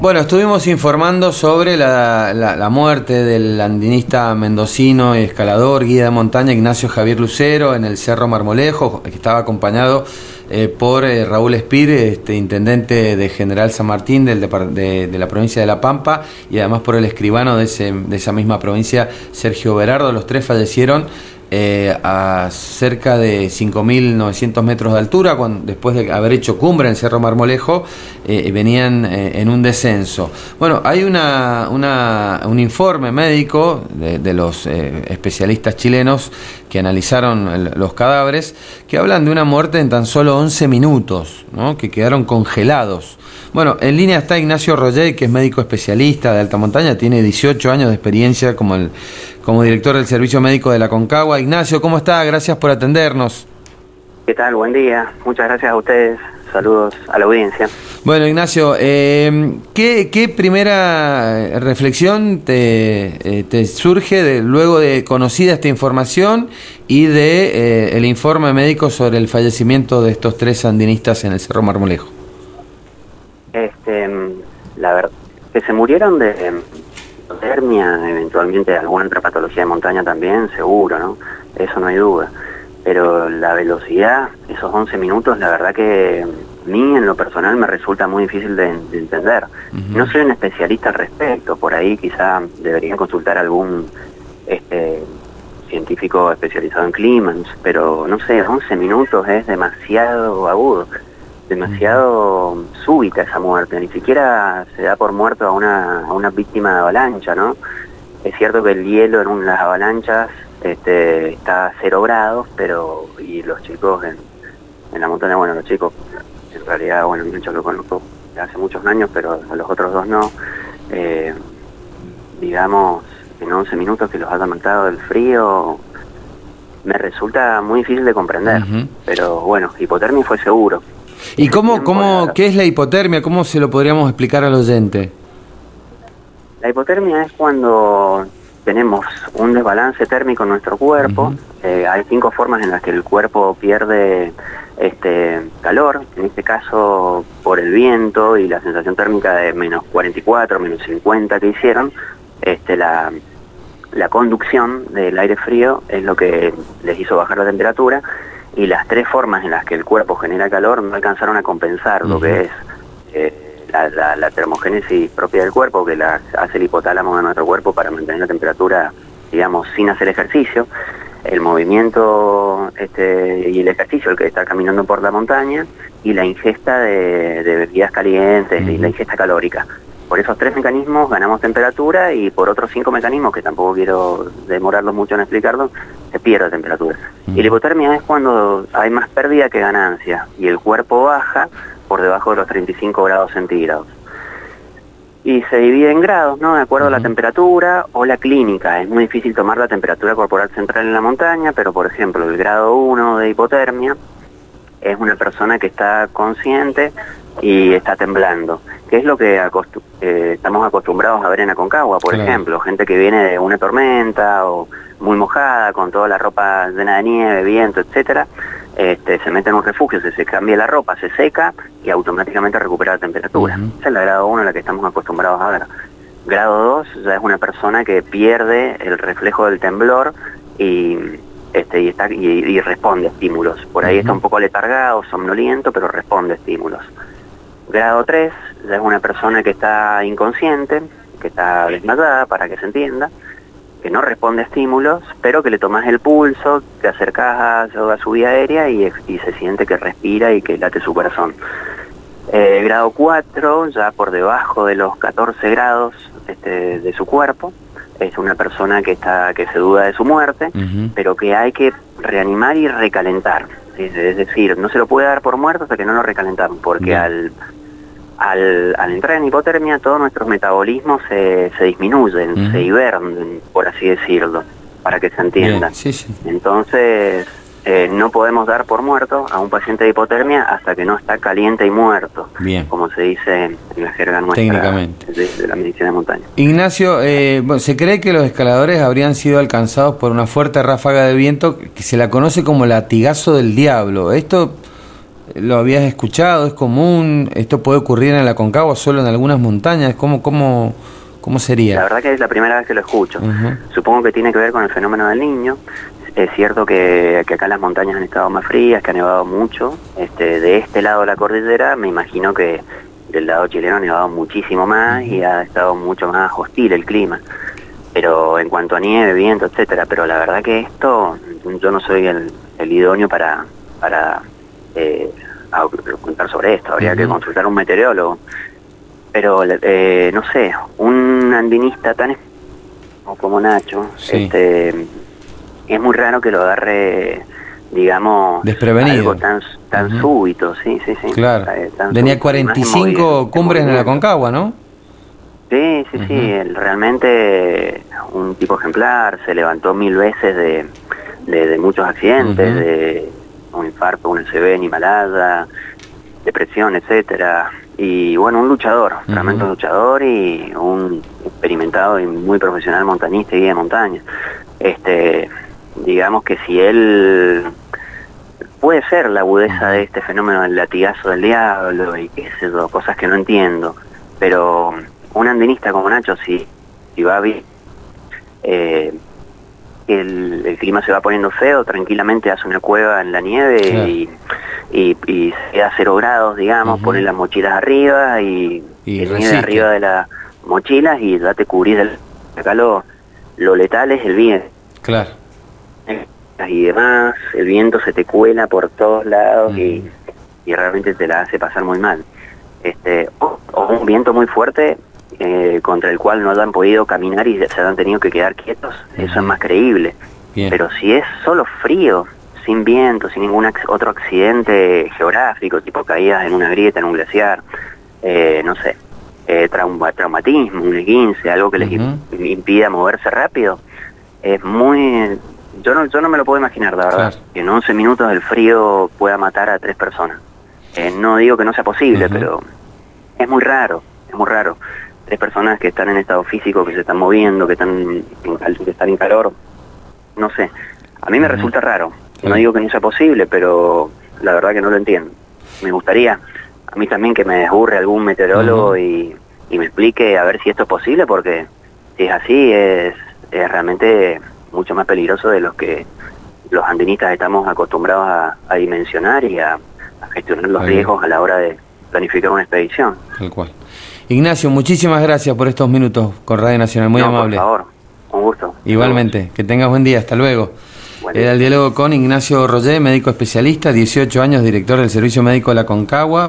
Bueno, estuvimos informando sobre la muerte del andinista mendocino y escalador, guía de montaña Ignacio Javier Lucero en el Cerro Marmolejo, que estaba acompañado por Raúl Espir, intendente de General San Martín de la provincia de La Pampa, y además por el escribano de esa misma provincia, Sergio Berardo. Los tres fallecieron a cerca de 5.900 metros de altura, después de haber hecho cumbre en el Cerro Marmolejo. Venían en un descenso. Bueno, hay un informe médico de los especialistas chilenos que analizaron los cadáveres, que hablan de una muerte en tan solo 11 minutos, ¿no? Que quedaron congelados. Bueno, en línea está Ignacio Rolley, que es médico especialista de alta montaña, tiene 18 años de experiencia como director del Servicio Médico de la Aconcagua. Ignacio, ¿cómo está? Gracias por atendernos. ¿Qué tal? Buen día. Muchas gracias a ustedes. Saludos a la audiencia. Bueno, Ignacio, ¿qué primera reflexión te surge luego de conocida esta información y de el informe médico sobre el fallecimiento de estos tres sandinistas en el Cerro Marmolejo? La verdad, que se murieron de hipotermia, eventualmente de alguna otra patología de montaña también, seguro, ¿no? Eso no hay duda. Pero la velocidad, esos 11 minutos, la verdad que a mí en lo personal me resulta muy difícil de entender. No soy un especialista al respecto, por ahí quizá deberían consultar a algún científico especializado en clima, pero no sé, 11 minutos es demasiado agudo, demasiado súbita esa muerte. Ni siquiera se da por muerto a una víctima de avalancha, ¿no? Es cierto que el hielo en las avalanchas está a 0 grados, pero y los chicos en la montaña, bueno, los chicos, en realidad, bueno, yo lo conozco hace muchos años, pero a los otros dos no, digamos, en 11 minutos que los haya matado del frío, me resulta muy difícil de comprender, pero bueno, hipotermia fue seguro. ¿Y qué es la hipotermia? ¿Cómo se lo podríamos explicar al oyente? La hipotermia es cuando tenemos un desbalance térmico en nuestro cuerpo. Hay 5 formas en las que el cuerpo pierde calor, en este caso por el viento y la sensación térmica de menos 44, menos 50 que hicieron. La conducción del aire frío es lo que les hizo bajar la temperatura, y las 3 formas en las que el cuerpo genera calor no alcanzaron a compensar lo que es la termogénesis propia del cuerpo, que la hace el hipotálamo de nuestro cuerpo para mantener la temperatura, digamos, sin hacer ejercicio. El movimiento y el ejercicio, el que está caminando por la montaña, y la ingesta de bebidas calientes y la ingesta calórica. Por esos 3 mecanismos ganamos temperatura, y por otros 5 mecanismos, que tampoco quiero demorarlo mucho en explicarlo, se pierde temperatura. Y la hipotermia es cuando hay más pérdida que ganancia, y el cuerpo baja por debajo de los 35 grados centígrados. Y se divide en grados, ¿no? De acuerdo a la temperatura o la clínica. Es muy difícil tomar la temperatura corporal central en la montaña, pero por ejemplo el grado 1 de hipotermia es una persona que está consciente y está temblando, que es lo que estamos acostumbrados a ver en Aconcagua, por ejemplo, gente que viene de una tormenta o muy mojada, con toda la ropa llena de nieve, viento, etcétera. Se mete en un refugio, se cambia la ropa, se seca y automáticamente recupera la temperatura. Esa es la grado 1 a la que estamos acostumbrados a ver. Grado 2 ya es una persona que pierde el reflejo del temblor y responde a estímulos. Por ahí está un poco letargado, somnoliento, pero responde a estímulos. Grado 3 ya es una persona que está inconsciente, que está desmayada, para que se entienda, que no responde a estímulos, pero que le tomas el pulso, te acercas a su vía aérea y se siente que respira y que late su corazón. Grado 4, ya por debajo de los 14 grados de su cuerpo, es una persona que se duda de su muerte, pero que hay que reanimar y recalentar. Es decir, no se lo puede dar por muerto hasta que no lo recalentamos, porque al entrar en hipotermia todos nuestros metabolismos se disminuyen, se hibernan, por así decirlo, para que se entienda. Entonces no podemos dar por muerto a un paciente de hipotermia hasta que no está caliente y muerto, como se dice en la jerga nuestra técnicamente de la medicina de montaña. Ignacio, se cree que los escaladores habrían sido alcanzados por una fuerte ráfaga de viento que se la conoce como latigazo del diablo. ¿Esto ¿Lo habías escuchado? ¿Es común? ¿Esto puede ocurrir en la Aconcagua solo en algunas montañas? ¿Cómo sería? La verdad que es la primera vez que lo escucho. Supongo que tiene que ver con el fenómeno del Niño. Es cierto que acá las montañas han estado más frías, que ha nevado mucho. De este lado de la cordillera, me imagino que del lado chileno ha nevado muchísimo más y ha estado mucho más hostil el clima. Pero en cuanto a nieve, viento, etcétera, pero la verdad que esto, yo no soy el idóneo para contar sobre esto. Habría que consultar a un meteorólogo. Pero, no sé, un andinista tan como Nacho, sí, es muy raro que lo agarre, digamos, desprevenido, algo tan súbito, sí. Claro. Tenía 45 cumbres en la Aconcagua, ¿no? Sí, él realmente un tipo ejemplar, se levantó 1000 veces de muchos accidentes, de un infarto, un ACV en Himalaya, depresión, etcétera. Y bueno, un luchador, realmente un luchador y un experimentado y muy profesional montañista y guía de montaña. Digamos que si él puede ser la agudeza de este fenómeno del latigazo del diablo y qué sé yo, cosas que no entiendo, pero un andinista como Nacho, si va bien, el clima se va poniendo feo, tranquilamente hace una cueva en la nieve, claro, y se queda a 0 grados, digamos, pone las mochilas arriba y el nieve arriba de las mochilas y ya te cubrís del calor. Lo letal es el viento. Claro. Y demás, el viento se te cuela por todos lados y realmente te la hace pasar muy mal. O un viento muy fuerte contra el cual no han podido caminar y se han tenido que quedar quietos, eso es más creíble. Bien. Pero si es solo frío, sin viento, sin ningún otro accidente geográfico, tipo caídas en una grieta, en un glaciar, no sé, traumatismo, un esguince, algo que les impida moverse rápido, es muy... Yo no me lo puedo imaginar, la verdad, claro, que en 11 minutos el frío pueda matar a 3 personas. No digo que no sea posible, pero es muy raro, 3 personas que están en estado físico, que se están moviendo, que están en calor, no sé. A mí me resulta raro. No digo que no sea posible, pero la verdad que no lo entiendo. Me gustaría, a mí también, que me desburre algún meteorólogo y me explique a ver si esto es posible, porque si es así, es realmente mucho más peligroso de los que los andinistas estamos acostumbrados a dimensionar y a gestionar los riesgos a la hora de planificar una expedición. Tal cual. Ignacio, muchísimas gracias por estos minutos con Radio Nacional, muy amable. Por favor, un gusto. Igualmente, que tengas buen día, hasta luego. Era el diálogo con Ignacio Rollé, médico especialista, 18 años, director del Servicio Médico de la Aconcagua.